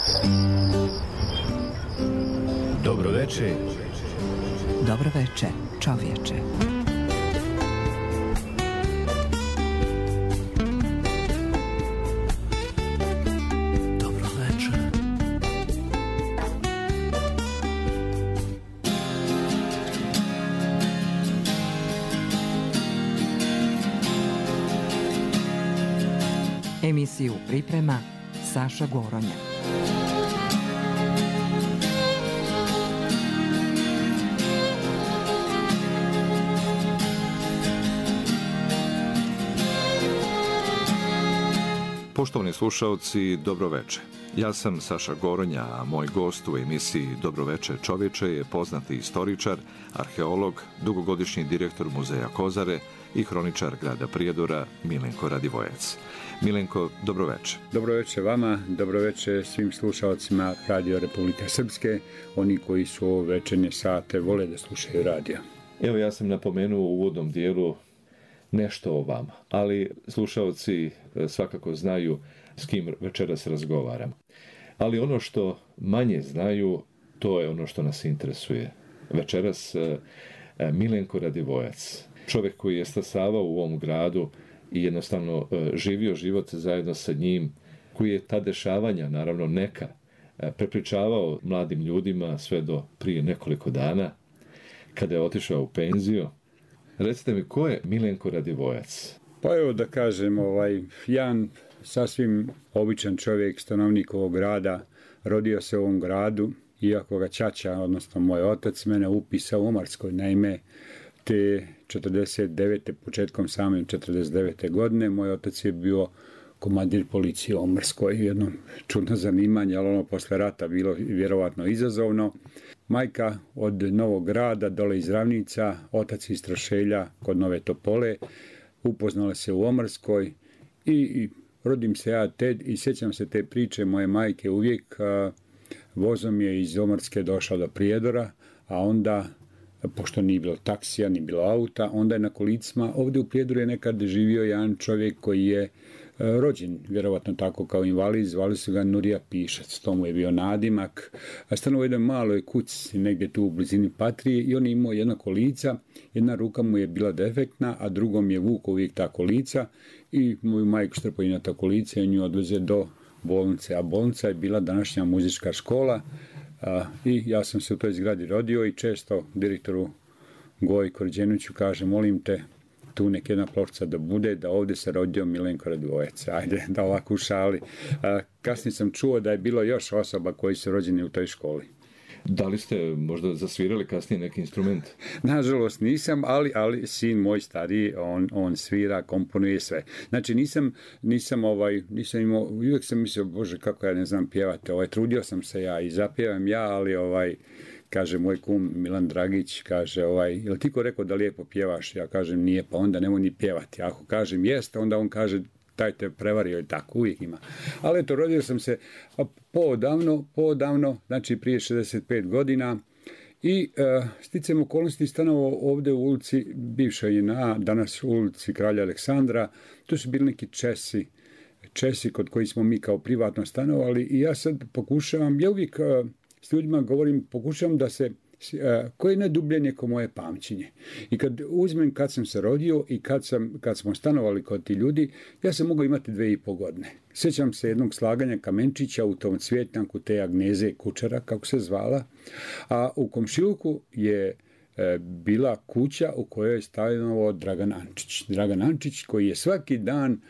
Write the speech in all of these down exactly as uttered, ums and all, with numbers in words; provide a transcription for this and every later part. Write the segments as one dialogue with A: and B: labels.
A: Dobro veče.
B: Dobro veče, čovječe.
A: Dobro veče.
B: Emisiju priprema Saša Goronja.
C: Poštovani slušaoci, dobro veče. Ja sam Saša Goronja, a moj gost u emisiji Dobro veče čovječe je poznati istoričar, arheolog, dugogodišnji direktor muzeja Kozare i hroničar grada Prijedora Milenko Radivojac. Milenko, dobro veče.
D: Dobro veče vama, dobro veče svim slušalcima Radio Republike Srpske, oni koji su u večernje sate vole da slušaju radio.
C: Evo, ja sam napomenuo u uvodnom dijelu nešto o vama, ali slušalci svakako znaju s kim večeras razgovaram. Ali ono što manje znaju, to je ono što nas interesuje. Večeras Milenko Radivojac, čovjek koji je stasavao u ovom gradu i jednostavno živio život zajedno sa njim, koji je ta dešavanja, naravno neka, prepričavao mladim ljudima sve do prije nekoliko dana, kada je otišao u penziju. Recite mi, ko je Milenko Radivojac?
D: Pa evo da kažem, ovaj, jedan sasvim običan čovjek, stanovnik ovog grada, rodio se u ovom gradu, iako ga ćaća, odnosno moj otac, mene upisao u Omarskoj, naime, te četrdeset devete početkom same četrdeset devete godine, moj otac je bio komandir policije u Omarskoj, jedno čudno zanimanje, ali ono posle rata bilo vjerovatno izazovno. Majka od Novog Grada, dole iz Ravnica, otac iz Strašelja kod Nove Topole, upoznala se u Omarskoj i, i rodim se ja Ted i sjećam se te priče moje majke uvijek. A, vozom je iz Omarske došao do Prijedora, a onda, pošto nije bilo taksija, nije bilo auta, onda je na kolicima, ovdje u Prijedoru je nekad živio jedan čovjek koji je rođen, vjerovatno tako kao invalid, zvali su ga Nurija Pišac, to mu je bio nadimak. Stanovao u jednoj maloj kući negdje tu u blizini Patrije i on je imao jedna kolica, jedna ruka mu je bila defektna, a drugom je vukao uvijek ta kolica i moju majku strpao i na ta kolica i nju odveze do bolnice, a bolnica je bila današnja muzička škola. A, i ja sam se u toj zgradi rodio i često direktoru Goji Korđenoviću kaže, molim te, tu nek jedna pločica da bude, da ovdje se rodio Milenko Radivojac. Ajde, da ovako u šali. A, kasnije sam čuo da je bilo još osoba koji su rođeni u toj školi.
C: Da li ste možda zasvirali kasnije neki instrument?
D: Nažalost nisam, ali, ali sin moj stariji, on, on svira, komponuje sve. Znači nisam, nisam ovaj, nisam imao, uvijek sam mislio, bože kako ja ne znam pjevati, ovaj, trudio sam se ja i zapjevam ja, ali ovaj, kaže moj kum Milan Dragić, kaže, ovaj, jel ti ko rekao da lijepo pjevaš? Ja kažem nije, pa onda nemoj ni pjevati. Ako kažem jeste, onda on kaže taj te prevario i tako, uvijek ima. Ali eto, rodio sam se poodavno, poodavno, znači prije šezdeset pet godina i uh, sticam okolnosti stanovao ovdje u ulici bivšoj J N A, danas u ulici Kralja Aleksandra. Tu su bili neki Česi, Česi kod koji smo mi kao privatno stanovali i ja sad pokušavam, ja uvijek uh, s ljudima govorim, pokušavam da se koje je najdublje neko moje pamćenje. I kad uzmem kad sam se rodio i kad, sam, kad smo stanovali kod ti ljudi, ja sam mogao imati dve i po godine. Sjećam se jednog slaganja kamenčića u tom cvjetnjaku te Agneze Kučara, kako se zvala, a u komšiluku je e, bila kuća u kojoj je stanovao Dragan Ančić. Dragan Ančić koji je svaki dan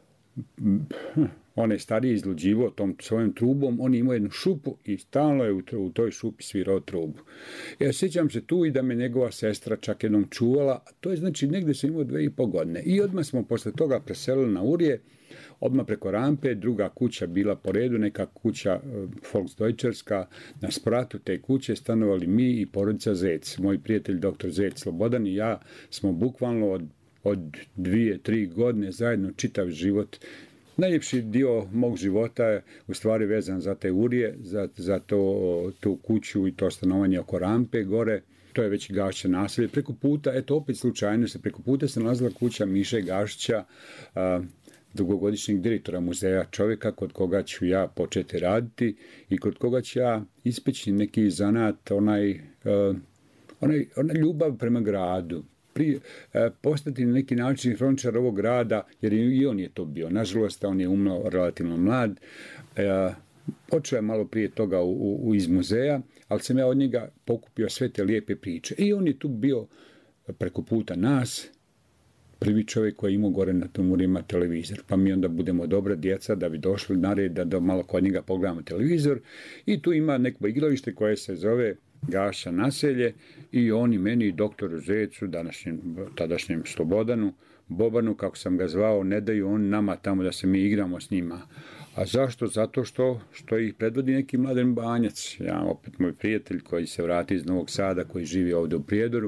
D: on je stariji izluđivo tom svojom trubom, on je imao jednu šupu i stalno je u, u toj šupi svirao trubu. Ja sjećam se tu i da me njegova sestra čak jednom čuvala, a to je znači negdje sam imao dve i po godine. I odmah smo posle toga preselili na Urje, odmah preko rampe, druga kuća bila po redu, neka kuća Volksdeutscherska, na spratu te kuće stanovali mi i porodica Zec. Moj prijatelj doktor Zec Slobodan i ja smo bukvalno od, od dvije, tri godine zajedno čitav život. Najljepši dio mog života je u stvari vezan za te Urje, za, za to, tu kuću i to stanovanje oko rampe gore. To je već Gašća naselje. Preko puta, eto opet slučajno se, preko puta se nalazila kuća Miše Gašća, a, dugogodišnjeg direktora muzeja, čovjeka kod koga ću ja početi raditi i kod koga ću ja ispeći neki zanat, onaj, uh, onaj, onaj ljubav prema gradu. Pri, uh, postati na neki način hroničar ovog grada, jer i on je to bio. Nažalost, on je umro relativno mlad. Uh, Počeo je malo prije toga u, u, iz muzeja, ali sam ja od njega pokupio sve te lijepe priče. I on je tu bio preko puta nas, prvi čovjek koji je imao gore na Tumurima televizor. Pa mi onda budemo dobra djeca da bi došli na red da, da malo kod njega pogledamo televizor. I tu ima neko igralište koje se zove Gaša naselje i oni meni, doktoru Zecu, današnjem, tadašnjem Slobodanu, Bobanu, kako sam ga zvao, ne daju on nama tamo da se mi igramo s njima. A zašto? Zato što, što ih predvodi neki Mladen Banjac. Ja, opet moj prijatelj koji se vrati iz Novog Sada, koji živi ovdje u Prijedoru.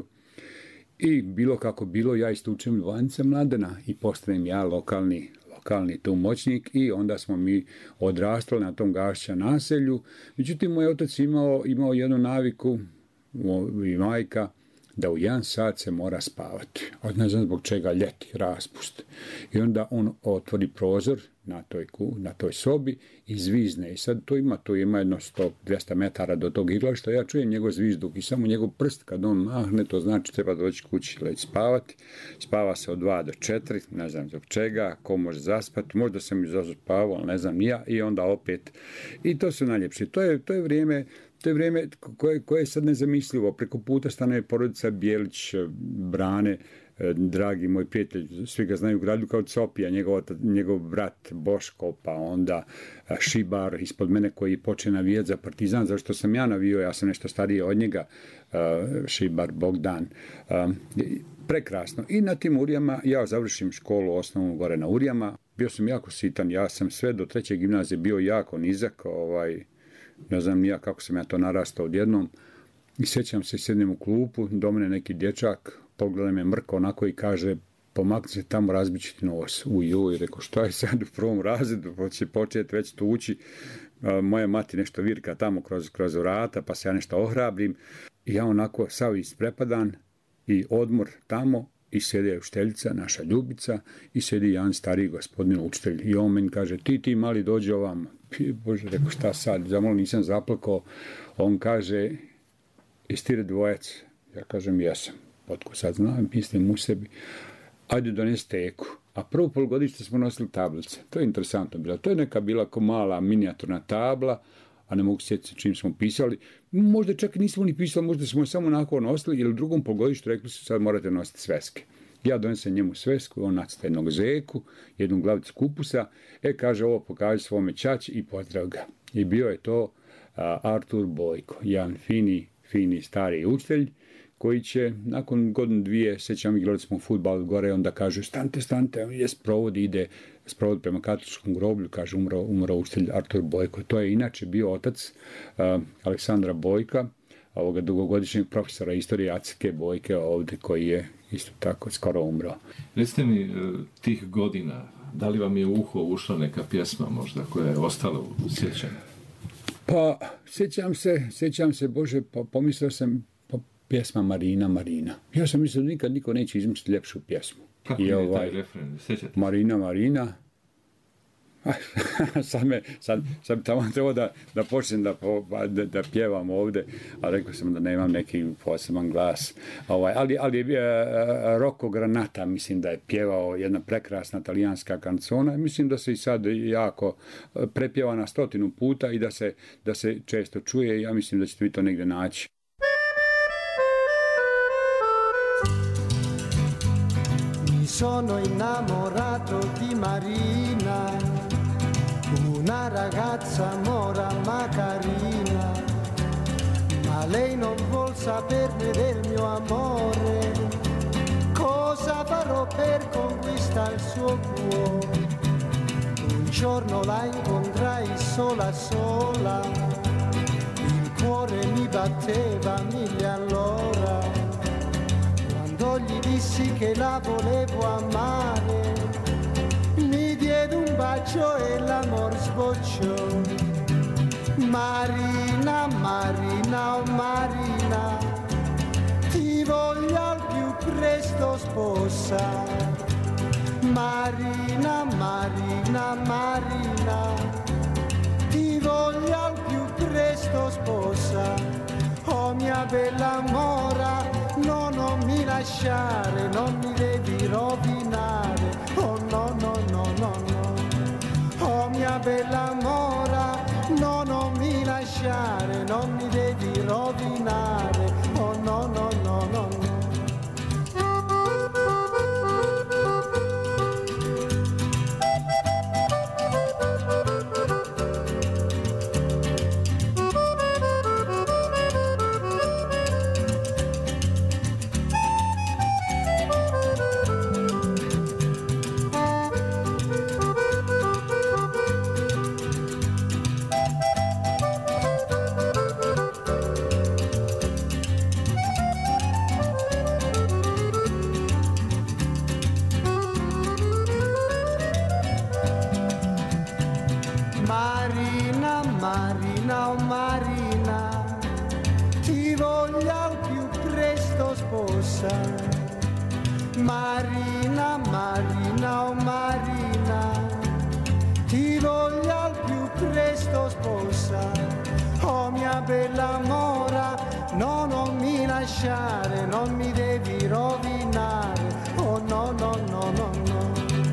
D: I bilo kako bilo, ja istučem Banjaca Mladena i postanem ja lokalni, lokalni tu moćnik i onda smo mi odrastali na tom Gašća naselju. Međutim, moj otac imao, imao jednu naviku i majka, da u jedan sat se mora spavati. Od ne znam zbog čega, ljeti, raspust. I onda on otvori prozor na toj, na toj sobi i zvizne. I sad to ima, to ima jedno sto do dvjesto metara do tog igrališta. Ja čujem njegov zvizduk i samo njegov prst kad on mahne, to znači treba doći kući leći spavati. Spava se od dva do četiri, ne znam zbog čega, ko može zaspati. Možda sam i zaspavao, ali ne znam ja. I onda opet. I to su najljepše. To je, to je vrijeme To je vrijeme koje, koje je sad nezamislivo. Preko puta stanuje porodica Bijelić, Brane, dragi moj prijatelj, svi ga znaju u gradu kao Copija, njegov, njegov brat Boško, pa onda Šibar ispod mene koji počne navijati za Partizan, zašto sam ja navio, ja sam nešto stariji od njega, Šibar, Bogdan. Prekrasno. I na tim Urijama, ja završim školu osnovnu gore na Urijama, bio sam jako sitan, ja sam sve do treće gimnazije bio jako nizak, ovaj, ne znam nija kako sam ja to narastao odjednom. I sjećam se, sjednem u klupu, do mene neki dječak, pogleda me mrko onako i kaže, pomakni se tamo, razbit će ti nos. Ujuj, rekao, šta je sad u prvom razredu, će početi već tući. Moja mati nešto virka tamo kroz, kroz vrata, pa se ja nešto ohrabrim. I ja onako sav isprepadan i odmor tamo i sjede učiteljica, naša Ljubica, i sjedi jedan stariji gospodin učitelj. I on meni kaže, ti, ti mali dođi ovamo. Bože, rekao, šta sad, zamalo nisam zaplakao. On kaže, jesi ti Redvojac? Ja kažem, jesam. Otko sad znam, mislim u sebi. Ajde donesi teku. A prvo polugodište smo nosili tablice. To je interesantno bilo. To je neka bila ko mala minijaturna tabla, a ne mogu sjetiti čim smo pisali. Možda čak nismo ni pisali, možda smo je samo onako nosili, jer u drugom polugodištu rekli su, sad morate nositi sveske. Ja donesem njemu svesku, on nacrta jednog zeku, jednu glavicu kupusa, e, kaže, ovo pokaže svome ćaći i pozdrav ga. I bio je to a, Artur Bojko, jedan fini, fini stari učitelj, koji će nakon godinu dvije, sjećam, igrali smo fudbal gore, onda kaže, stante, stante, on je sprovod, ide sprovod prema katoličkom groblju, kaže, umro, umro učitelj Artur Bojko. To je inače bio otac a, Aleksandra Bojka, ovoga dugogodišnjeg profesora istorije Acike Bojke ovdje, koji je isto tako skoro umro.
C: Recite mi, tih godina, da li vam je u uho ušla neka pjesma možda koja je ostala u sjećanju?
D: Pa, sjećam se, sjećam se, Bože, pa pomislio sam, pa, pjesma Marina, Marina. Ja sam mislio da nikad niko neće izmisliti ljepšu pjesmu.
C: Kako I je ovaj, taj refren? Sjećate?
D: Marina, Marina. sad me, sad, sad tamo treba da, da počnem da, da, da pjevam ovdje, a rekao sam da nemam neki poseban glas. Ovaj, ali, ali je Rocco Granata, mislim da je pjevao jedna prekrasna talijanska kancona. Mislim da se i sad jako prepjeva na stotinu puta i da se, da se često čuje. Ja mislim da ćete vi to negdje naći.
E: Mi sono innamorato di Marina, una ragazza mora ma carina, ma lei non vuol saperne del mio amore. Cosa farò per conquistare il suo cuore? Un giorno la incontrai sola sola, il cuore mi batteva mille all'ora. Quando gli dissi che la volevo amare, mi diede un bacio e l'amor sbocciò. Marina, Marina, oh Marina, ti voglio al più presto sposare. Marina, Marina, Marina, ti voglio al più presto sposa. Oh mia bella mora, no, non mi lasciare, non mi devi rovinare. Oh no, no, no, no, no. Oh mia bella mora, no, non mi lasciare, non mi devi rovinare. Oh no, no, no, no, no. Marina, Marina, oh Marina, ti voglio al più presto sposa. Marina, Marina, oh Marina, ti voglio al più presto sposa. Oh mia bella mora, no, non mi lasciare, non mi devi rovinare. Oh no, no, no, no, no.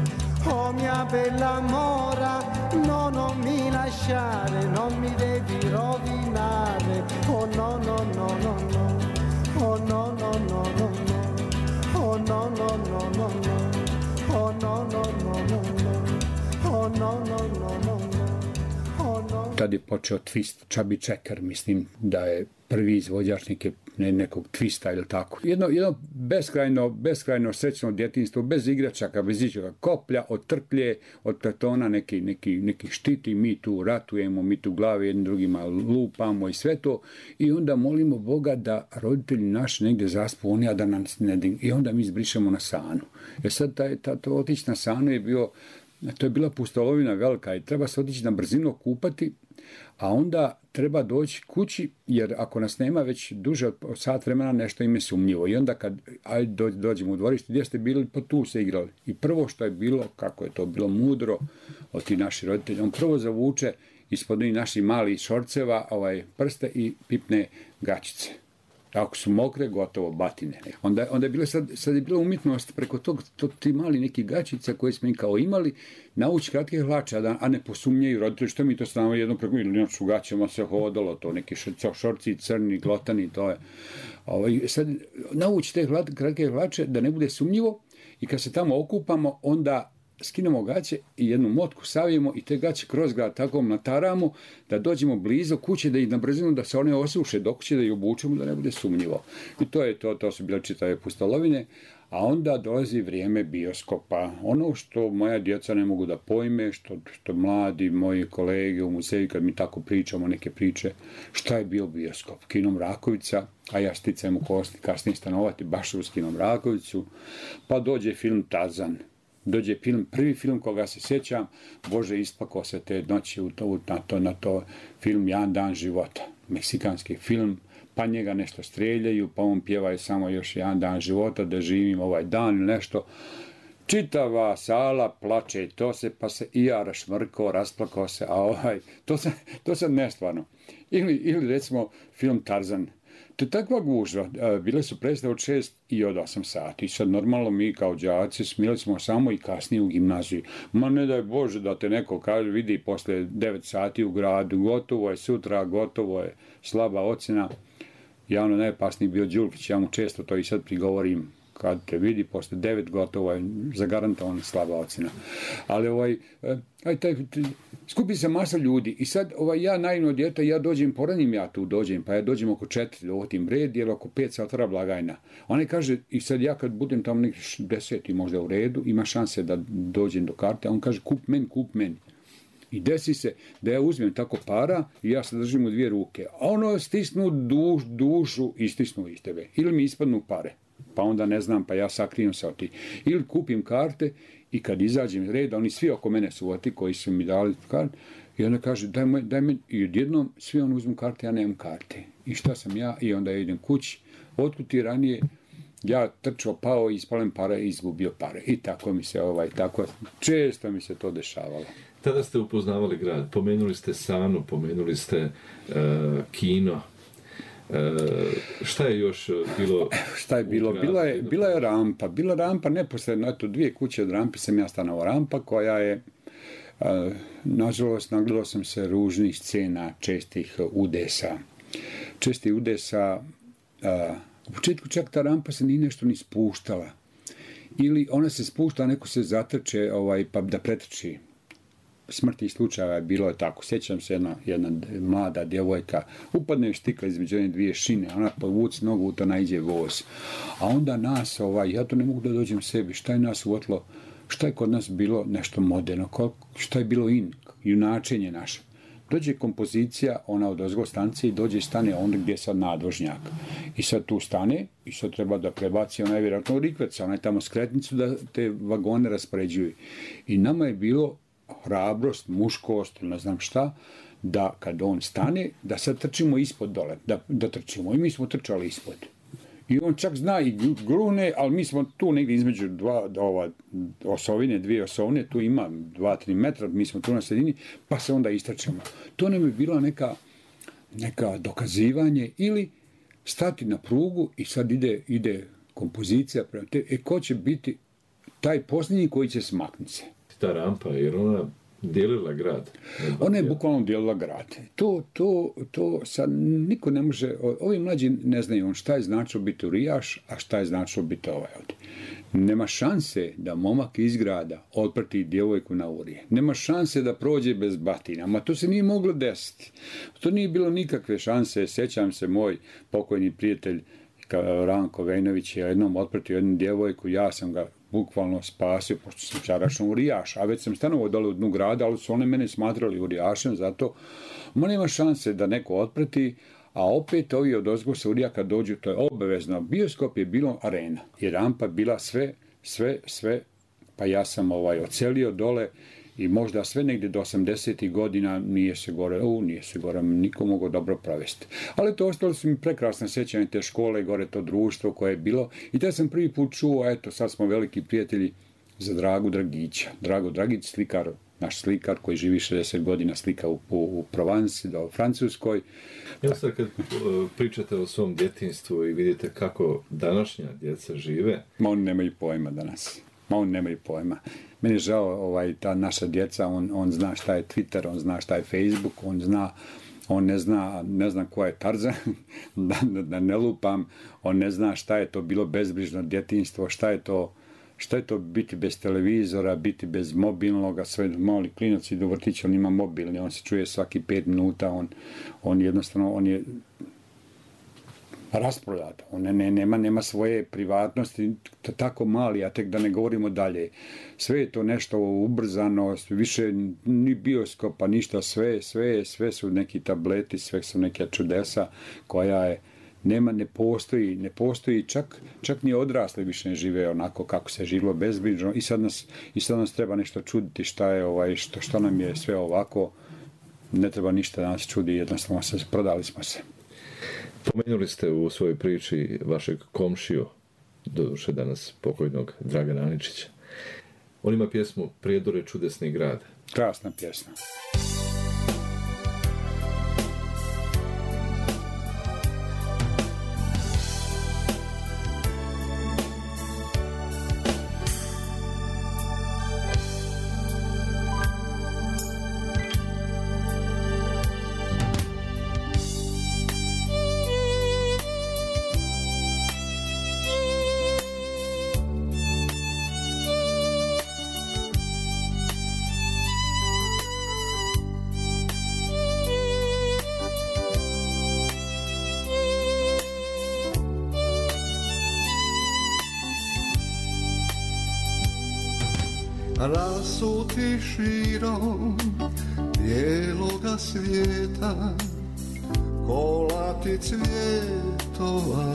E: Oh mia bella mora, no, non mi lasciare, non mi devi rovinare. Oh no, no, no, no, no. Oh no, no, no, no, no. Oh no, no, no, no, no. Oh no, no, no, no, no. Oh no, no, no, no, no. Oh no.
D: Tad je počeo twist, Chubby Checker, mislim da je prvi izvođač neke, ne, nekog twista ili tako. Jedno, jedno beskrajno, beskrajno srećno djetinjstvo, bez igračaka, bez ičega koplja, od trklje, od kartona, neki, neki, neki štiti, mi tu ratujemo, mi tu glave jednim drugima lupamo i sve to. I onda molimo Boga da roditelji naši negdje zaspu, oni, a da nam ne dignu. I onda mi izbrišemo na sanu. Jer sad taj, ta, to otići na sanu je bio, to je bila pustolovina velika i treba se otići na brzinu kupati, a onda treba doći kući, jer ako nas nema već duže od sat vremena, nešto im je sumnjivo. I onda kad ajde dođemo u dvorište, gdje ste bili, pa tu se igrali. I prvo što je bilo, kako je to bilo mudro od ti naši roditelji, on prvo zavuče ispod njih naših malih šorceva ovaj, prste i pipne gačice. Ako su mokre, gotovo, batine. Onda, onda je bilo sad, sad je bila umjetnost preko tog, tog ti mali neki gačica koje smo im kao imali, nauči kratke hlače, a, a ne posumnjaju roditelji, što mi to stavamo jedno preko, ili inače u gaćama se hodalo, to neki šorci, crni, glotani, to je. Ovaj, sad nauči te hlat, kratke hlače da ne bude sumnjivo i kad se tamo okupamo, onda skinemo gaće i jednu motku savijemo i te gaće kroz grad tako nataramo da dođemo blizu kuće, da ih na brzinu, da se one osuše do kuće, da ih obučemo, da ne bude sumnjivo. I to je to, to su bile čitave pustolovine. A onda dolazi vrijeme bioskopa. Ono što moja djeca ne mogu da pojme, što, što mladi moji kolege u muzeju, kad mi tako pričamo neke priče, šta je bio bioskop? Kino Mrakovica, a ja sticajem okolnosti kasnije stanovati baš u Kino Mrakovicu, pa dođe film Tarzan. Dođe film, prvi film koga se sjećam, Bože, ispako se te noći u to, na, to, na to film Jedan dan života, meksikanski film, pa njega nešto streljaju, pa on pjeva samo još jedan dan života, da živim ovaj dan ili nešto. Čitava sala plače, to se, pa se i ja rašmrkao, rasplakao se, a ovaj, to se, to se nestvarno. Ili, ili recimo film Tarzan. To je takva gužva, bile su predstave od šest i od osam sati. Sad normalno mi kao đaci smijeli smo samo i kasnije u gimnaziji. Ma ne daj Bože da te neko kaže, vidi posle devet sati u gradu, gotovo je sutra, gotovo je slaba ocjena. Javno najopasniji bio Đulkić, ja mu često to i sad prigovorim, kad te vidi posle devet gotovo je zagarantovana slaba ocjena. Ali ovaj, aj, taj, taj, skupi se masa ljudi i sad ovaj, ja naivno dijete, ja dođem, poranim ja tu dođem, pa ja dođem oko četiri, ovo tim red, jer oko pet se otvara blagajna. Ona kaže, i sad ja kad budem tamo nekih deseti možda u redu, ima šanse da dođem do karte, a on kaže, kup meni, kup meni. I desi se da ja uzmem tako para i ja se držim u dvije ruke. A ono stisnu duš, dušu i stisnu iz tebe. Ili mi ispadnu pare. Pa onda ne znam, pa ja sakrijem se od ti. Ili kupim karte i kad izađem iz reda, oni svi oko mene su oti koji su mi dali karte. I onda kaže, daj me, daj me. I odjednom svi on uzmu karte, ja nemam karte. I šta sam ja? I onda ja idem kući. Otkud ti ranije? ja trčao, pao, ispalem pare i izgubio pare. I tako mi se, ovaj, tako, često mi se to dešavalo.
C: Tada ste upoznavali grad, pomenuli ste Sanu, pomenuli ste uh, kino. Uh, šta je još bilo?
D: Šta je bilo? Bila je, bila je rampa. Bila rampa neposredno, eto, dvije kuće od rampe sam ja stanovao. Rampa koja je, uh, nažalost, nagledao sam se ružnih scena, čestih udesa. Čestih udesa, uh, u početku čak ta rampa se ni nešto ni spuštala. Ili ona se spušta, neko se zatrče, ovaj, pa da pretrči. Smrtnih slučajeva je bilo je tako. Sjećam se jedna, jedna mlada djevojka, upadne u stikla između one dvije šine, ona povuci nogu, u to naiđe voz. A onda nas, ovaj, ja to ne mogu da dođem sebi, šta je nas uvotlo, šta je kod nas bilo nešto moderno, šta je bilo in, junačenje naše. Dođe kompozicija, ona od ozgo stancije, dođe i stane onda gdje je sad nadvožnjak. I sad tu stane i sad treba da prebaci onaj vjerojatno rikveca, onaj tamo skretnicu da te vagone raspoređuju. I nama je bilo hrabrost, muškost, ne znam šta, da kad on stane, da sad trčimo ispod dole, da, da trčimo. I mi smo trčali ispod. I on čak zna i grune, ali mi smo tu negdje između dva ova, osovine, dvije osovine, tu ima dva, tri metra, mi smo tu na sredini, pa se onda istrčamo. To nam je bila neka, neka dokazivanje ili stati na prugu i sad ide, ide kompozicija prema te, e ko će biti taj posljednji koji će smaknuti se.
C: Ta rampa, jer ona dijelila grad.
D: Ona je bukvalno dijelila grad. To, to, to sad niko ne može, ovi mlađi ne znaju on šta je značilo biti urijaš, a šta je značilo biti ovaj ovdje. Nema šanse da momak iz grada otprati djevojku na urije. Nema šanse da prođe bez batina. Ma to se nije moglo desiti. To nije bilo nikakve šanse. Sjećam se, moj pokojni prijatelj Ranko Vejnović je jednom otpratio jednu djevojku, ja sam ga bukvalno spasio, pošto sam čarašno urijaš, a već sam stanovao dole u dnu grada, ali su one mene smatrali urijašem, zato ma nema šanse da neko otprati, a opet ovi od ozgo sa urijaka dođu, to je obavezno. Bioskop je bilo arena i rampa bila sve, sve, sve, pa ja sam ovaj ocelio dole i možda sve negdje do osamdesetih godina nije se gore, u, nije se gore, niko mogao dobro provesti. Ali to ostalo su mi prekrasne sjećanje te škole, gore to društvo koje je bilo. I te sam prvi put čuo, eto, sad smo veliki prijatelji za Dragu Dragića. Drago Dragić, slikar, naš slikar koji živi šezdeset godina, slika u, u, u Provansi, do Francuskoj.
C: Ja sad kad pričate o svom djetinjstvu i vidite kako današnja djeca žive...
D: Ma oni nemaju pojma danas. Ma oni nemaju pojma. Meni je žao, ovaj, ta naša djeca, on, on zna šta je Twitter, on zna šta je Facebook, on zna, on ne zna, ne zna ko je Tarzan, da, da, da ne lupam, on ne zna šta je to bilo bezbrižno djetinjstvo, šta je to, šta je to biti bez televizora, biti bez mobilnoga, sve mali klinac ide u vrtić, on ima mobilni, on se čuje svaki pet minuta, on, on jednostavno, on je rasprodat, on ne, nema, nema svoje privatnosti, tako mali, a tek da ne govorimo dalje. Sve je to nešto ubrzano, više ni bioskopa, ništa, sve, sve, sve su neki tableti, sve su neke čudesa koja je, nema, ne postoji, ne postoji, čak, čak ni odrasli više ne žive onako kako se živilo bezbrižno i sad nas, i sad nas treba nešto čuditi šta je, ovaj, što, što nam je sve ovako, ne treba ništa da nas čudi, jednostavno se, prodali smo se.
C: Pomenuli ste u svojoj priči vašeg komšiju, doduše danas pokojnog Dragana Aničića. On ima pjesmu Prijedore čudesni grad.
D: Krasna pjesma.
A: Rasuti širom bijeloga svijeta, kolati cvjetova.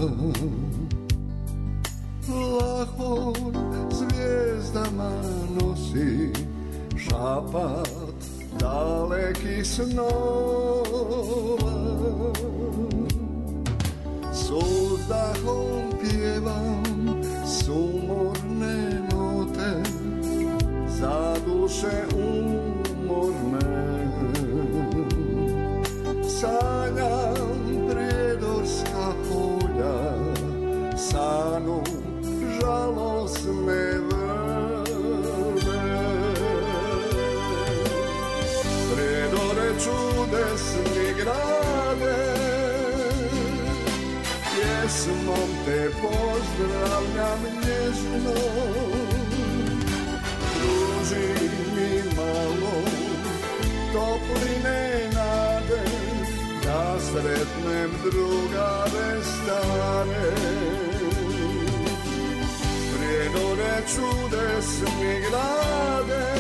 A: Lahko zvijezdama nosi šapat daleki snova. Suzdahom pjevam sumorne note za duše umorne. Sanjam predorska polja, sanu žalosne vrbe. Predore čudesni grade, pjesmom te pozdravljam nježno. Pruži mi malo topline nade, da sretnem drugare stare. Prijedore čudesni grade,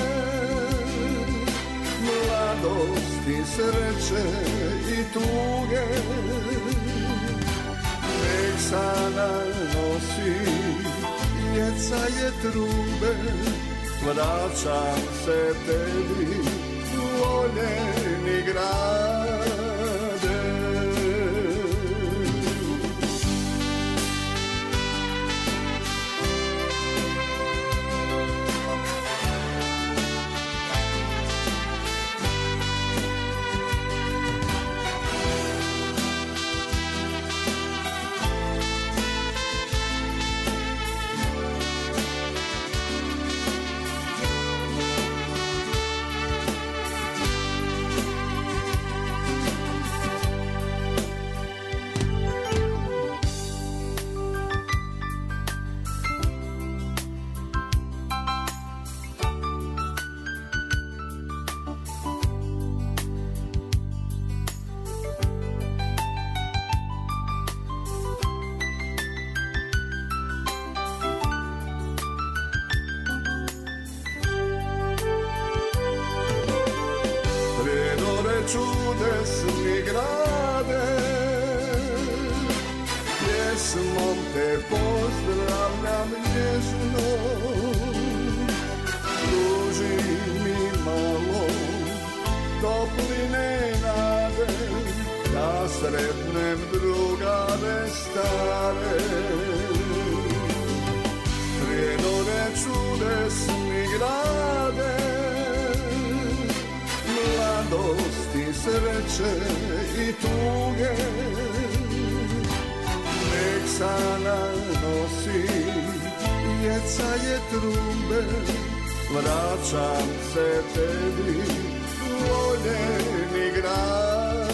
A: mladosti, sreće i tuge. Nek sana nosi jecaje trube, vraćam se tebi, voljeni grade. Čudesni grade, pjesmom te pozdravljam nježno. Pruži mi malo topline nade, da sretnem drugare stare. Prijedore čudesni grade, mladosti, sreće i tuge. Nek sana nosi jecaje trube, vraćam se tebi, voljeni grade.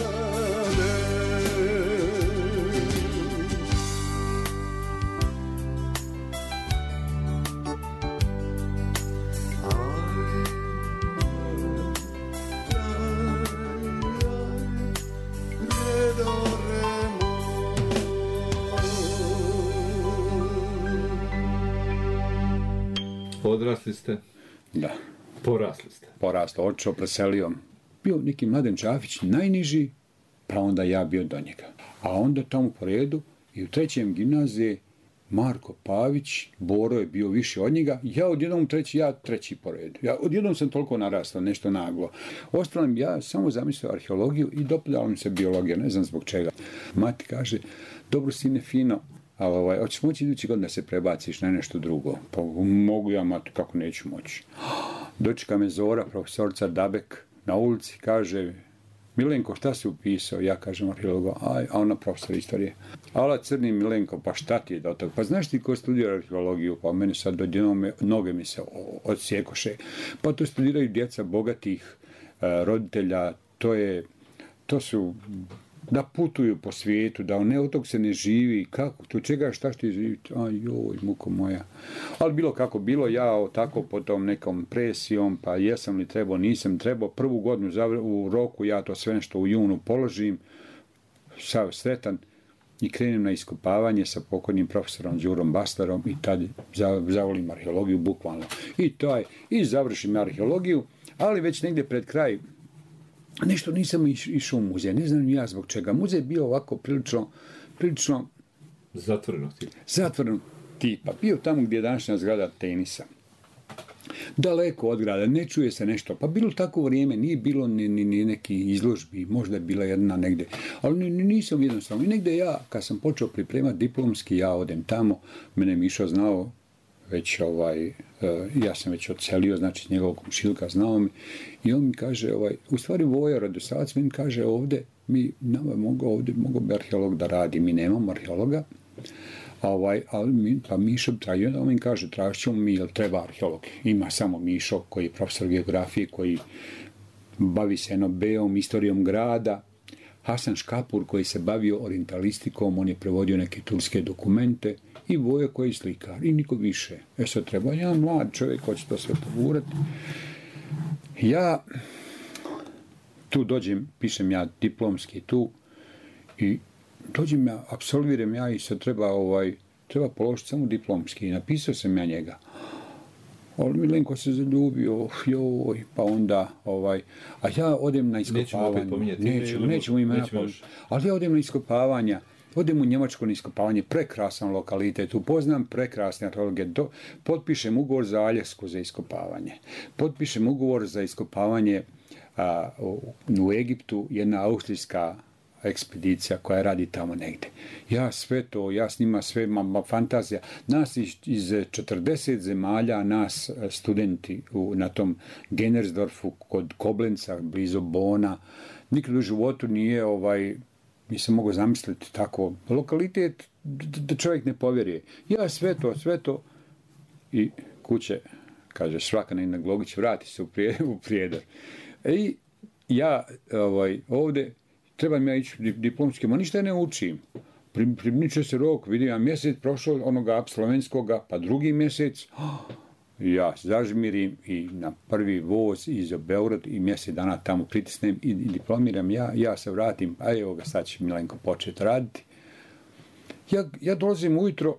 C: Odrasli ste?
D: Da.
C: Porasli ste?
D: Poraslo, očeo, preselio. Bio neki Mladen Čafić najniži, pa onda ja bio do njega. A onda tamo po redu i u trećem gimnazije Marko Pavić, Boro je bio više od njega, ja odjednom treći, ja treći po redu. Ja odjednom sam toliko narastao, nešto naglo. Ostalo mi, ja samo zamislio arheologiju i dopadala mi se biologija, ne znam zbog čega. Mati kaže, dobro sine, fino, ali ovaj, hoćeš moći idući godin da se prebaciš na nešto drugo? Pa mogu ja, mati, kako neću moći. Dočeka me Zora, profesorica Dabek, na ulici, kaže, Milenko, šta si upisao? Ja kažem arheologa, aj, a ona profesor istorije. Ala crni Milenko, pa šta ti je do toga? Pa znaš ti ko studira arheologiju? Pa meni sad odjednom noge mi se odsjekoše. Pa to studiraju djeca bogatih e, roditelja, to je, to su, da putuju po svijetu, da ne od tog se ne živi, kako, to čega, šta što je živiti? Aj, joj, muko moja. Ali bilo kako bilo, ja tako pod tom nekom presijom, pa jesam li trebao, nisam trebao, prvu godinu u roku, ja to sve nešto u junu položim, sav sretan, i krenem na iskopavanje sa pokojnim profesorom Đurom Bastarom i tad zavolim arheologiju bukvalno. I to je, i završim arheologiju, ali već negdje pred kraj nešto nisam išao u muzej, ne znam ja zbog čega. Muzej je bio ovako prilično, prilično
C: zatvoreno tipa.
D: Zatvoreno tipa. Bio tamo gdje je današnja zgrada tenisa. daleko od grada, ne čuje se nešto. Pa bilo tako vrijeme, nije bilo ni, ni, ni neki izložbi, možda je bila jedna negdje. Ali nisam jednostavno. I negdje ja, kad sam počeo pripremati diplomski, ja odem tamo, mene Mišo znao, već ovaj, ja sam već odselio, znači njegovog komšilka znao mi, i on mi kaže, ovaj, u stvari Voja Radosavac mi kaže ovdje, mi, nama mogu ovdje, mogu bi arheolog da radi, mi nemamo arheologa, ovaj, ali mi, pa Mišo traži, onda on mi kaže, tražit ćemo mi, jel treba arheolog? Ima samo Mišo, koji je profesor geografije, koji bavi se N O B-om, istorijom grada, Hasan Škapur, koji se bavio orientalistikom, on je prevodio neke turske dokumente, i Voja koji je slikar, i niko više. E sad treba, ja mlad čovjek, hoće to sve pogurati. Ja tu dođem, pišem ja diplomski tu, i dođem ja, apsolviram ja i sad treba, ovaj, treba položiti samo diplomski. I napisao sam ja njega. Ali Milenko se zaljubio, joj, pa onda, ovaj, a ja odem na iskopavanje. Nećemo, nećemo imena pominjati. Ali ja odem na iskopavanja. Odem u Njemačko na iskopavanje, prekrasan lokalitet, upoznam prekrasne arheologe, do, potpišem ugovor za Aljesku za iskopavanje, potpišem ugovor za iskopavanje a, u, u Egiptu, jedna austrijska ekspedicija koja radi tamo negdje. Ja sve to, ja s njima sve, ma, ma fantazija. Nas iz, iz četrdeset zemalja, nas studenti u, na tom Genersdorfu kod Koblenca, blizu Bona, nikad u životu nije ovaj, nisam mogao zamisliti tako lokalitet da čovjek ne povjeruje. Ja sve to, sve to i kuće, kaže Švakanin Glogić, vrati se u, prije, u Prijedor. I ja ovaj, ovdje trebam ja ići diplomski, ma ništa ne učim. Primniče se rok, vidim ja mjesec prošao onoga slovenskoga, pa drugi mjesec, ja zažmirim i na prvi voz iz Beograd i mjesec dana tamo pritisnem i, i diplomiram ja, ja se vratim, a evo ga sad će Milenko početi raditi. Ja, ja dolazim ujutro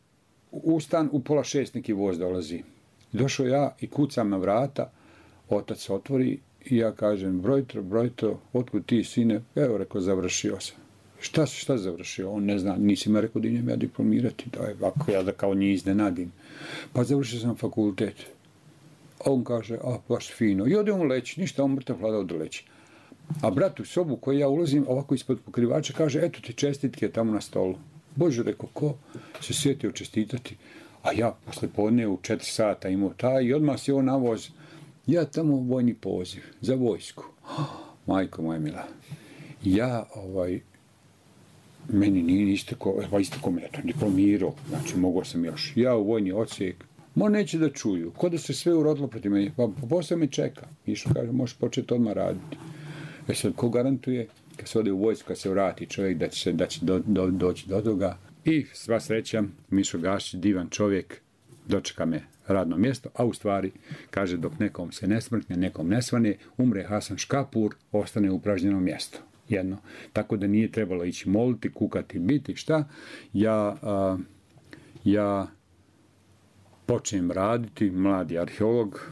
D: u stan, u pola šest neki voz dolazi. Došao ja i kucam na vrata, otac otvori i ja kažem, brojto, brojto, otkud ti sine? Evo, rekao, završio sam. Šta si, šta završio? On ne zna, nisi me rekao da idem ja diplomirati, da je ovako, ja da kao njih iznenadim. Pa završio sam fakultet. A on kaže, a, baš fino. I ode on leći, ništa, on mrtav hlada ode leći. A brat u sobu koju ja ulazim, ovako ispod pokrivača, kaže, eto ti čestitke tamo na stolu. Bože, rekao, ko se sjetio čestitati? A ja posle podne u četiri sata imao taj i odmah si on navoz. Ja tamo vojni poziv za vojsku. Majko moja mila. Ja, ovaj, meni nije istako, evo istako me, ja diplomirao, znači mogao sam još. Ja u vojni odsjek, ma neće da čuju, ko da se sve urodilo protiv meni, pa posao me čeka. Išao kaže, možeš početi odmah raditi. E sad, ko garantuje, kad se ode u vojsku, kad se vrati čovjek, da će, se, da će do, do, doći do toga. I sva sreća, Mišo Gašić, divan čovjek, dočeka me radno mjesto, a u stvari, kaže, dok nekom se ne smrkne, nekom ne svane, umre Hasan Škapur, ostane upražnjeno mjesto. Jedno. Tako da nije trebalo ići moliti, kukati, biti, šta. Ja, a, ja počnem raditi, mladi arheolog,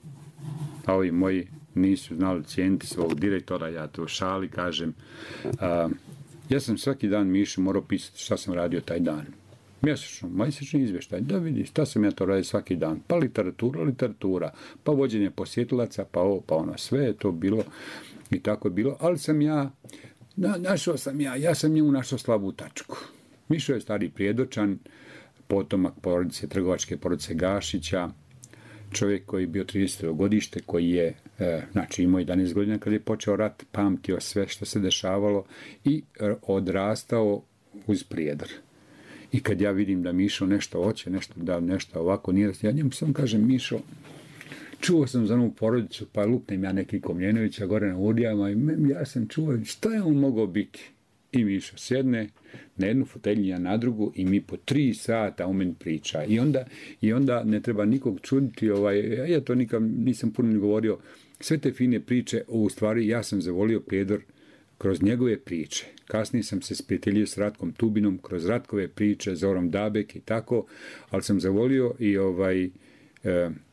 D: a ovi moji nisu znali cijeniti svog direktora, ja to šali, kažem. A, ja sam svaki dan Mišu morao pisati šta sam radio taj dan. Mjesečno, mjesečni izvještaj, da vidi šta sam ja to radio svaki dan. Pa literatura, literatura, pa vođenje posjetilaca, pa ovo, pa ono, sve je to bilo i tako je bilo. Ali sam ja, na, našao sam ja, ja sam njemu našao slabu tačku. Mišo je stari Prijedočan, potomak porodice, trgovačke porodice Gašića, čovjek koji je bio trideseto godište, koji je, e, znači imao jedanaest godina kad je počeo rat, pamtio sve što se dešavalo i odrastao uz Prijedor. I kad ja vidim da Mišo nešto hoće, nešto da nešto ovako nije, ja njemu sam kažem, Mišo, čuo sam za onu porodicu, pa lupnem ja neki Komljenovića gore na Urdijama i ja sam čuo, šta je on mogao biti? I Mišo sjedne na jednu fotelju, na drugu i mi po tri sata u meni priča. I onda, i onda ne treba nikog čuditi, ovaj, ja to nikad nisam puno ni govorio, sve te fine priče, u stvari ja sam zavolio Prijedor kroz njegove priče. Kasnije sam se sprijateljio s Ratkom Tubinom, kroz Ratkove priče, Zorom Dabek i tako, ali sam zavolio i ovaj, e,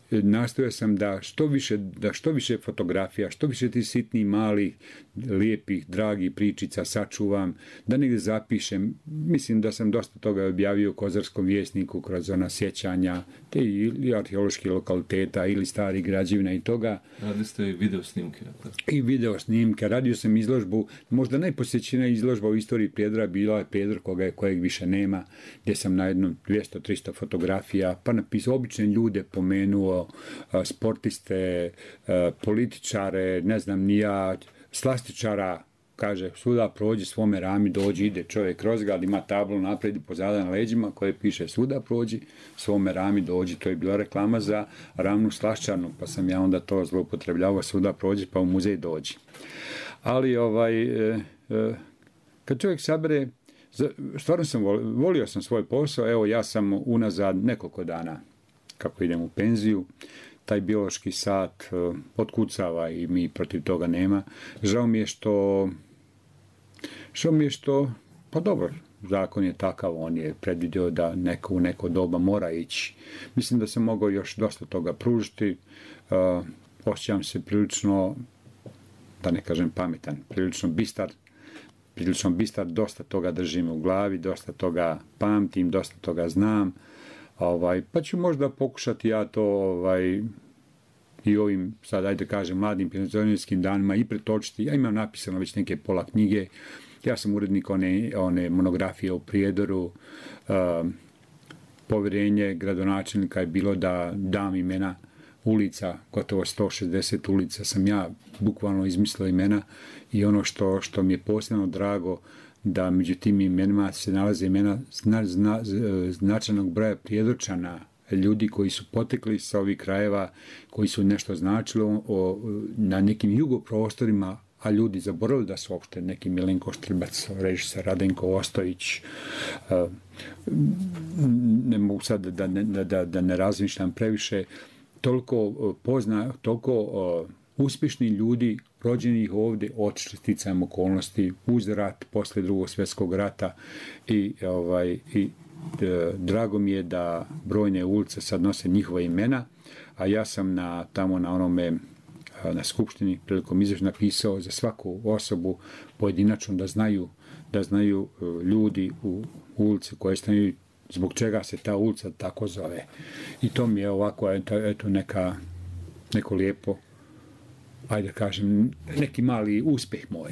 D: nastojao sam da što više, da što više fotografija, što više ti sitnih, malih, lijepih, dragih pričica sačuvam, da negdje zapišem. Mislim da sam dosta toga objavio u Kozarskom vjesniku kroz ona sjećanja, te ili arheoloških lokaliteta ili starih građevina i toga.
C: Radili ste i video snimke.
D: I video snimke. Radio sam izložbu, možda najposjećenija izložba u istoriji Prijedora bila je Prijedor koga, kojeg više nema, gdje sam na jednom dvjesto do tristo fotografija, pa napisao obične ljude, pomenuo sportiste, političare, ne znam ni ja, slastičara, kaže, svuda prođi, svome rami dođi, ide čovjek rozgrad, ima tablu naprijed i pozada na leđima koje piše svuda prođi, svome rami dođi, to je bila reklama za ravnu slaščarnu, pa sam ja onda to zloupotrebljavao, svuda prođi, pa u muzej dođi. Ali ovaj, e, e, kad čovjek sabere, stvarno sam volio, volio sam svoj posao, evo ja sam unazad nekoliko dana, kako idem u penziju, taj biološki sat uh, otkucava i mi protiv toga nema. Žao mi je što, žao mi je što, pa dobro, zakon je takav, on je predvidio da neko u neko doba mora ići. Mislim da sam mogao još dosta toga pružiti. Uh, osjećam se prilično, da ne kažem pametan, prilično bistar, prilično bistar, dosta toga držim u glavi, dosta toga pamtim, dosta toga znam. Ovaj, pa ću možda pokušati ja to ovaj, i ovim, sad ajde kažem, mladim penzionerskim danima i pretočiti. Ja imam napisano već neke pola knjige. Ja sam urednik one, one monografije o Prijedoru. Uh, povjerenje gradonačelnika je bilo da dam imena ulica, gotovo sto šezdeset ulica sam ja bukvalno izmislio imena i ono što, što mi je posebno drago, da među tim imenima se nalaze imena zna, zna, značajnog broja Prijedorčana, ljudi koji su potekli sa ovih krajeva, koji su nešto značili o, na nekim jugoprostorima, a ljudi zaboravili da su uopšte neki Milenko Štrbac, režisar Radenko Ostojić. Ne mogu sad da, da, da, da ne razmišljam previše. Toliko pozna, toliko uspješni ljudi rođenih ovdje, otišli sticajem okolnosti uz rat, poslije drugog svjetskog rata i, ovaj, i e, drago mi je da brojne ulice sad nose njihova imena, a ja sam na, tamo na onome na skupštini prilikom izvješća napisao za svaku osobu pojedinačno da znaju, da znaju ljudi u ulici koje stanu zbog čega se ta ulica tako zove. I to mi je ovako, eto, eto neka, neko lijepo, ajde kažem, neki mali uspjeh moj.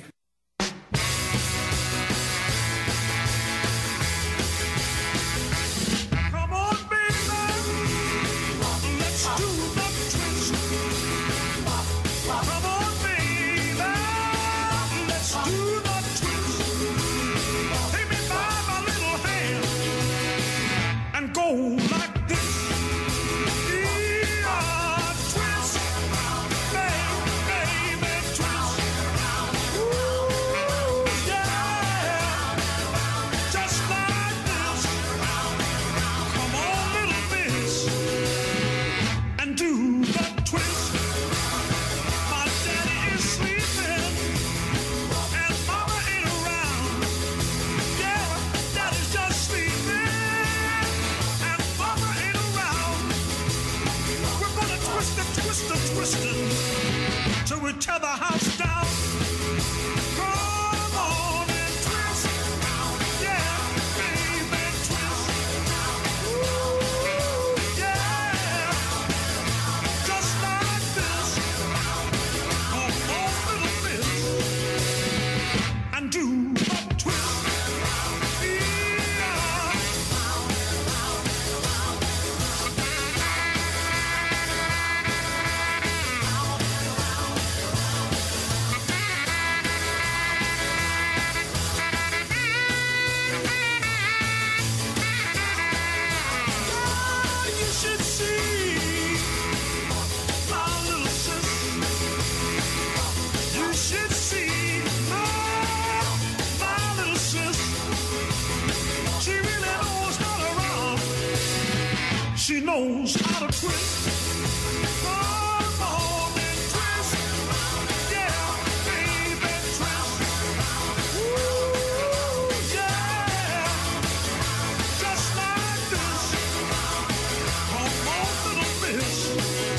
F: She knows how to twist. Come on and twist. Yeah, baby, twist. Ooh, yeah. Just like this. Come on, little miss.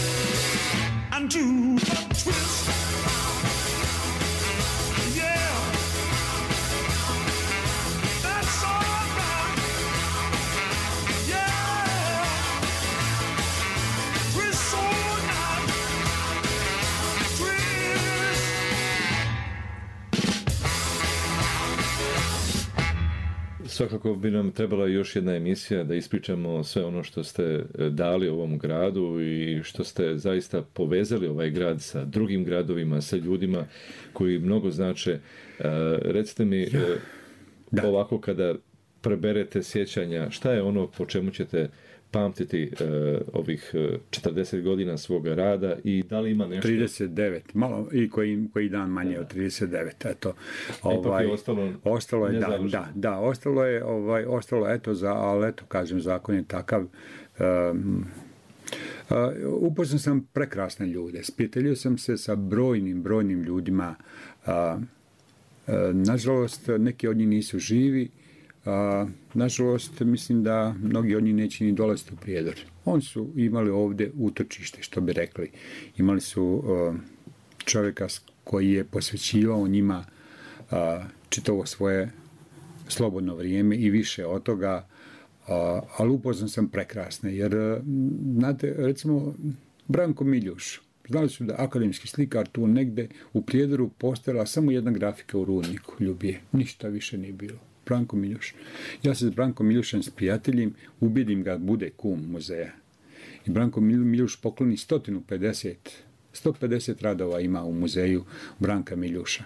C: svakako bi nam trebala još jedna emisija da ispričamo sve ono što ste dali ovom gradu i što ste zaista povezali ovaj grad sa drugim gradovima, sa ljudima koji mnogo znače. Recite mi, da. Ovako kada preberete sjećanja, šta je ono po čemu ćete pamtiti uh, ovih četrdeset godina svoga rada i da li ima nešto...
D: trideset devet, malo i koji, koji dan manje da. Od trideset devet, eto.
C: Ovaj, je ostalo,
D: ostalo je, da, da, da, ostalo je, ovaj, ostalo eto, za, ali eto, kažem, zakon je takav. Um, uh, upoznao sam prekrasne ljude, sprijateljio sam se sa brojnim, brojnim ljudima. Uh, uh, nažalost, neki od njih nisu živi. A, nažalost, mislim da mnogi od njih neće ni dolaziti u Prijedor. Oni su imali ovdje utočište, što bi rekli. Imali su uh, čovjeka koji je posvećivao njima uh, čitavo svoje slobodno vrijeme i više od toga, uh, ali upoznao sam prekrasne. Jer, uh, znate, recimo, Branko Miljuš, znali su da akademski slikar tu negde u Prijedoru postojala samo jedna grafika u rudniku Ljubije. Ništa više nije bilo. Branko Miljuš. Ja se s Brankom Miljušem sprijateljim, ubijedim ga bude kum muzeja. I Branko Miljuš pokloni sto pedeset, sto pedeset radova ima u muzeju Branka Miljuša.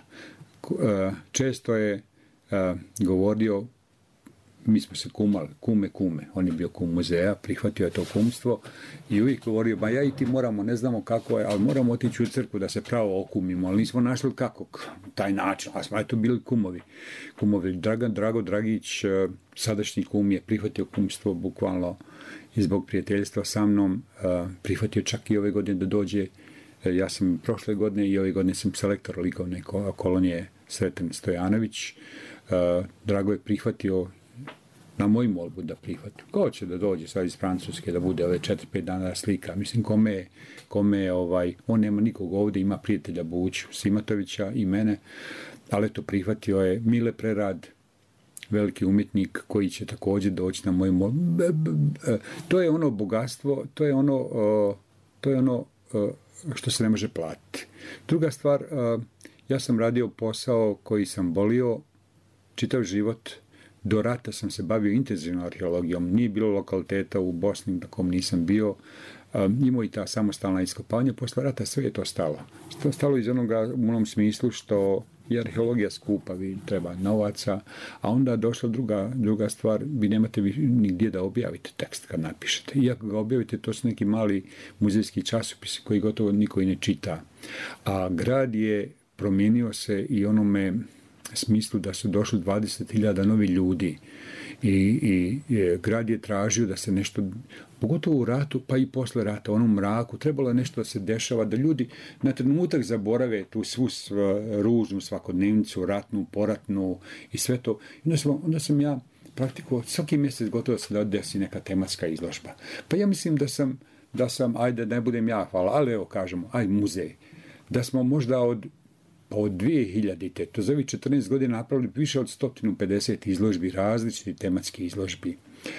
D: Često je govorio, mi smo se kumali, kume, kume. On je bio kum muzeja, prihvatio je to kumstvo i uvijek govorio, ba ja i ti moramo, ne znamo kako je, ali moramo otići u crkvu da se pravo okumimo, ali nismo našli kako, taj način, a smo eto bili kumovi. Kumovi, Dragan, Drago Dragić, sadašnji kum je prihvatio kumstvo bukvalno i zbog prijateljstva sa mnom, prihvatio čak i ove godine da dođe, ja sam prošle godine i ove godine sam selektor likovne kolonije Sreten Stojanović, Drago je prihvatio na moju molbu da prihvati. Ko će da dođe sad iz Francuske, da bude ove četiri pet dana slika? Mislim, kome, kome ovaj, on nema nikog ovdje, ima prijatelja Buću, Simatovića i mene, ali eto, prihvatio je Mile Prerad, veliki umjetnik koji će također doći na moju molbu. To je ono bogatstvo, to je ono, to je ono što se ne može platiti. Druga stvar, ja sam radio posao koji sam volio čitav život. Do rata sam se bavio intenzivnom arheologijom. Nije bilo lokaliteta u Bosni na kom nisam bio. Um, imao i ta samostalna iskopavanja. Posle rata sve je to stalo. To stalo iz onoga u onom smislu što je arheologija skupa, vi treba novaca, a onda došla druga, druga stvar, vi nemate nigdje da objavite tekst kad napišete. I ako ga objavite, to su neki mali muzejski časopisi koji gotovo niko i ne čita. A grad je promijenio se i onome smislu da su došli dvadeset hiljada novi ljudi i, i, i grad je tražio da se nešto, pogotovo u ratu, pa i posle rata, u onom mraku, trebalo je nešto da se dešava, da ljudi na trenutak zaborave tu svu ružnu svakodnevnicu, ratnu, poratnu i sve to. I onda sam, onda sam ja praktikovao, svaki mjesec gotovo se da desi neka tematska izložba. Pa ja mislim da sam, da sam, ajde, ne budem ja hvala, ali evo kažemo, aj muzej, da smo možda od od dvije hiljadite, to za ovih četrnaest godina napravili više od sto pedeset izložbi, različitih tematskih izložbi.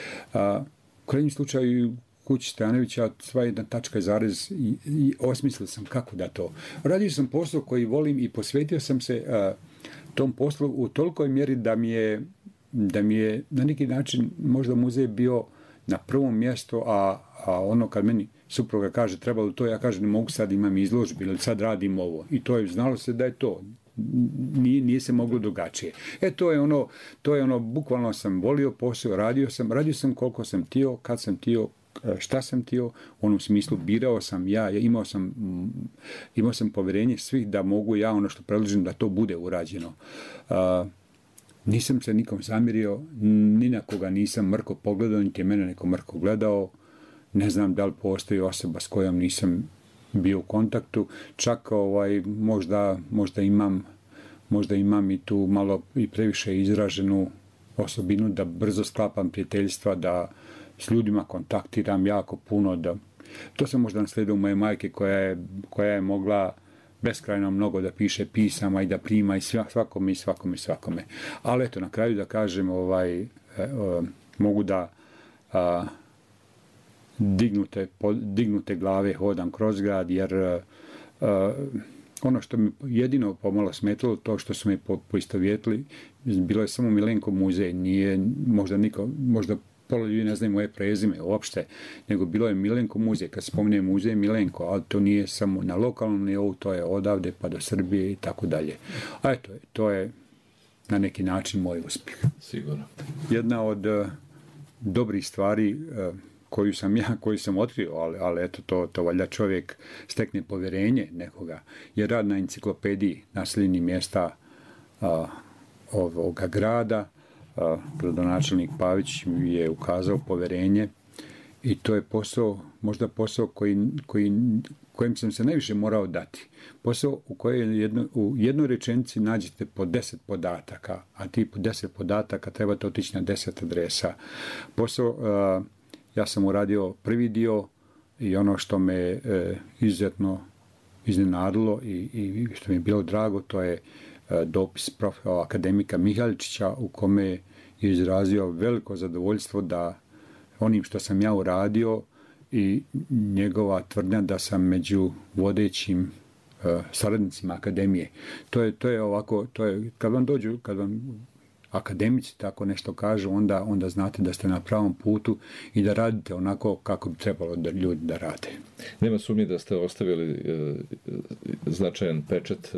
D: A, u krajnjem slučaju kući Stojanovića sva jedna tačka i zarez i, i osmislio sam kako da to. Radio sam posao koji volim i posvetio sam se a, tom poslu u tolikoj mjeri da mi je, da mi je na neki način možda muzej bio na prvom mjestu, a, a ono kad meni supruga kaže trebalo to, ja kažem ne mogu sad, imam izložbi ili sad radim ovo. I to je, znalo se da je to. Nije, nije se moglo drugačije. E to je ono, to je ono, bukvalno sam volio posao, radio sam, radio sam koliko sam htio, kad sam htio, šta sam htio, u onom smislu birao sam ja, imao sam, imao sam povjerenje svih da mogu ja ono što predložim da to bude urađeno. Uh, nisam se nikom zamjerio, ni na koga nisam mrko pogledao, niti je mene neko mrko gledao. Ne znam da li postoji osoba s kojom nisam bio u kontaktu. Čak ovaj, možda, možda, imam, možda imam i tu malo i previše izraženu osobinu da brzo sklapam prijateljstva, da s ljudima kontaktiram jako puno. Da... To sam možda nasledio moje majke koja je, koja je mogla beskrajno mnogo da piše pisama i da prima i svakome i svakome i svakome. Ali eto, na kraju da kažem, ovaj, eh, eh, mogu da a, dignute, po, dignute glave hodam kroz grad, jer uh, ono što mi jedino pomalo smetalo, to što su me po, poistovjetili, bilo je samo Milenko muzej, nije možda niko, možda pola ljudi ne znaju moje prezime uopšte, nego bilo je Milenko muzej, kad spominje muzej Milenko, ali to nije samo na lokalnom nivou, to je odavde pa do Srbije i tako dalje. A eto, to je na neki način moj uspjeh.
C: Sigurno.
D: Jedna od uh, dobrih stvari uh, koju sam ja, koju sam otkrio, ali, ali eto, to, to valjda čovjek stekne povjerenje nekoga, je rad na enciklopediji naseljenih mjesta uh, ovoga grada. Uh, gradonačelnik Pavić mi je ukazao povjerenje i to je posao, možda posao koji, koji, kojem sam se najviše morao dati. Posao u kojoj jedno, u jednoj rečenici nađete po deset podataka, a ti po deset podataka trebate otići na deset adresa. Posao, uh, ja sam uradio prvi dio i ono što me uh, izuzetno iznenadilo i, i što mi je bilo drago, to je dopis prof. Akademika Mihaljčića u kome je izrazio veliko zadovoljstvo da onim što sam ja uradio i njegova tvrdnja da sam među vodećim uh, saradnicima akademije. To je, to je ovako, to je, kad vam dođu, kad vam akademici tako nešto kažu, onda, onda znate da ste na pravom putu i da radite onako kako bi trebalo da ljudi da rade.
C: Nema sumnje da ste ostavili e, značajan pečat e,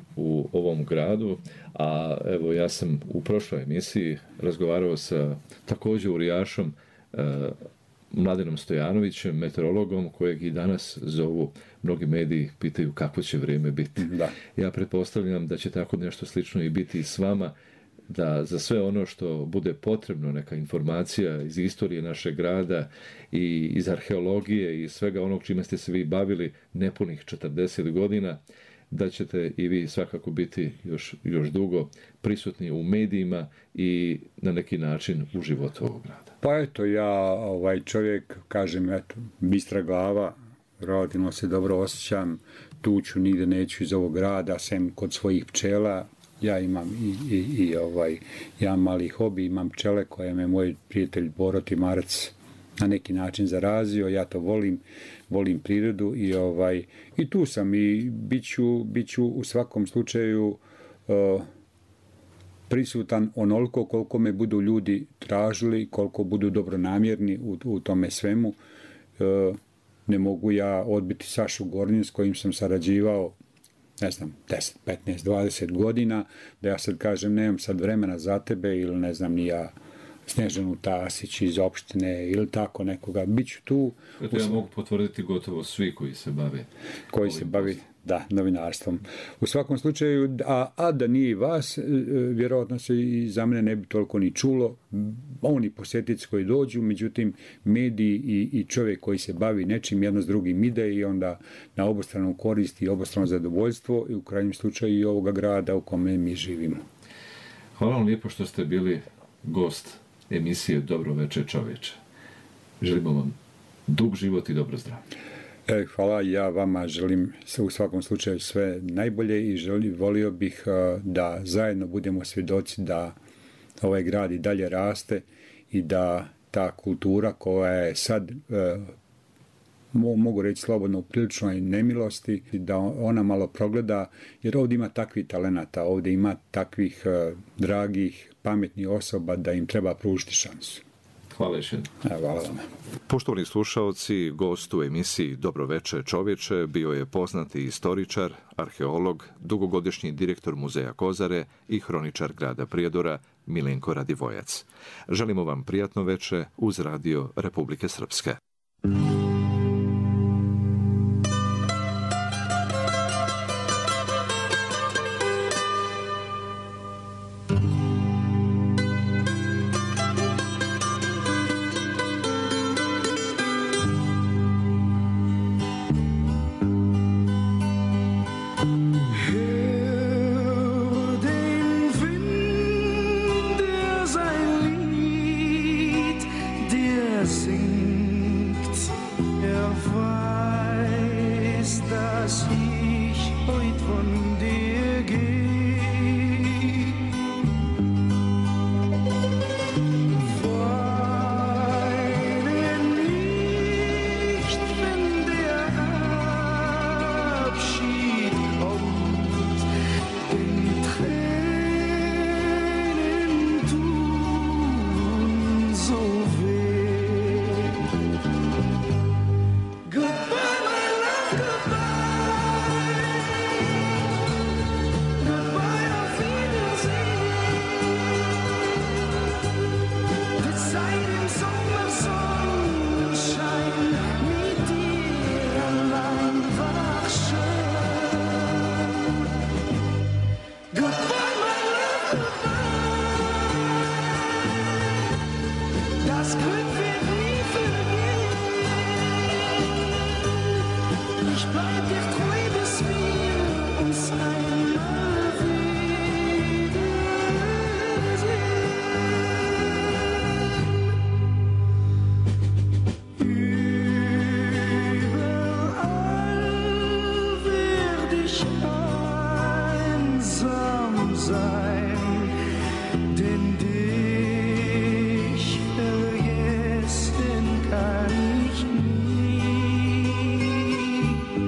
C: u ovom gradu, a evo ja sam u prošloj emisiji razgovarao sa također urijašom e, Mladenom Stojanovićem, meteorologom, kojeg i danas zovu mnogi mediji, pitaju kako će vrijeme biti.
D: Da.
C: Ja pretpostavljam da će tako nešto slično i biti i s vama, da za sve ono što bude potrebno, neka informacija iz istorije našeg grada i iz arheologije i svega onog čime ste se vi bavili nepunih četrdeset godina, da ćete i vi svakako biti još, još dugo prisutni u medijima i na neki način u životu ovog grada.
D: Pa eto, ja ovaj čovjek, kažem, eto, bistra glava, relativno se dobro osjećam, tuču nigde neću iz ovog grada, sem kod svojih pčela. Ja imam i, i, i ovaj, ja mali hobi, imam pčele koje me moj prijatelj Boro Timarac na neki način zarazio, ja to volim, volim prirodu i ovaj i tu sam i biću, biću u svakom slučaju uh, prisutan onoliko koliko me budu ljudi tražili, koliko budu dobronamjerni u, u tome svemu. Uh, ne mogu ja odbiti Sašu Gornju s kojim sam sarađivao ne znam, deset, petnaest, dvadeset godina, da ja sad kažem, nemam sad vremena za tebe, ili ne znam, ni ja Snežanu Tasić iz opštine, ili tako nekoga, bit ću tu.
C: Eto, ja mogu potvrditi gotovo svi koji se bave.
D: Koji se bavi, da, novinarstvom. U svakom slučaju, a, a da nije i vas, vjerojatno se i za mene ne bi toliko ni čulo, oni posjetici koji dođu, međutim, mediji i, i čovjek koji se bavi nečim, jedno s drugim ide i onda na obostranu korist i obostrano zadovoljstvo i u krajnjem slučaju i ovoga grada u kome mi živimo.
C: Hvala vam lijepo što ste bili gost emisije Dobro večer čovječe. Želimo vam dug život i dobro zdravlje.
D: E, hvala, ja vama želim u svakom slučaju sve najbolje i želim, volio bih uh, da zajedno budemo svjedoci da ovaj grad i dalje raste i da ta kultura koja je sad, uh, mogu reći slobodno, u priličnoj nemilosti, da ona malo progleda, jer ovdje ima takvih talenata, ovdje ima takvih uh, dragih, pametnih osoba da im treba pružiti šansu.
C: Hvala još jednom.
D: Hvala vam.
G: Poštovani slušaoci, gost u emisiji Dobro večer čovječe bio je poznati istoričar, arheolog, dugogodišnji direktor muzeja Kozare i hroničar grada Prijedora Milenko Radivojac. Želimo vam prijatno večer uz Radio Republike Srpske.
F: Singt
E: denn dich vergessen kann ich nie.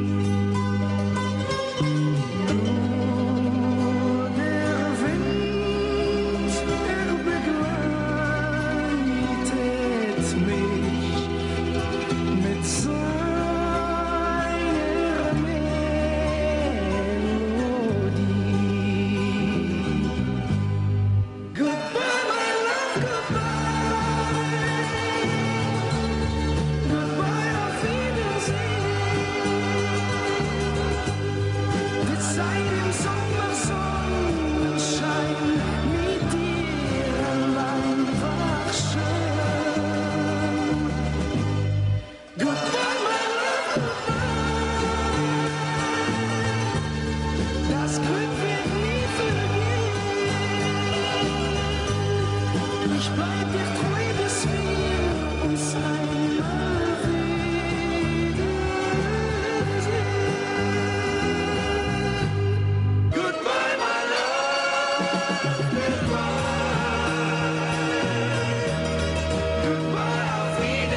E: Nur der Wind, er begleitet mich mit seiner Melodie. Goodbye, my love, goodbye. Goodbye, auf Wiedersehen. Mit seinem Sommersonnenschein, mit dir allein war schön. Goodbye, my love, goodbye. Das Glück wird nie vergehen. Ich bleib dir treu, bis wir uns einmal wiedersehen. Goodbye, my love, goodbye. Goodbye, auf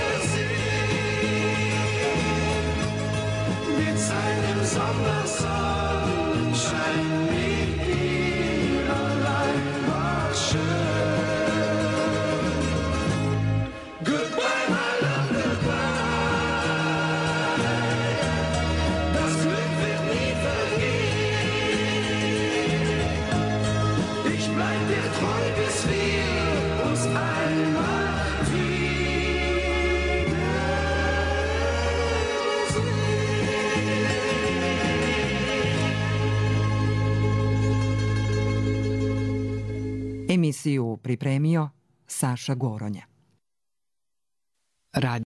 E: Wiedersehen. Mit seinem Sommersonnenschein, mit dir allein war schön. Goodbye, my love, goodbye. Das Glück wird nie vergehen. Ich bleib dir treu, bis wir uns einmal wiedersehen.
B: Emisiju pripremio Saša Goronja. Radio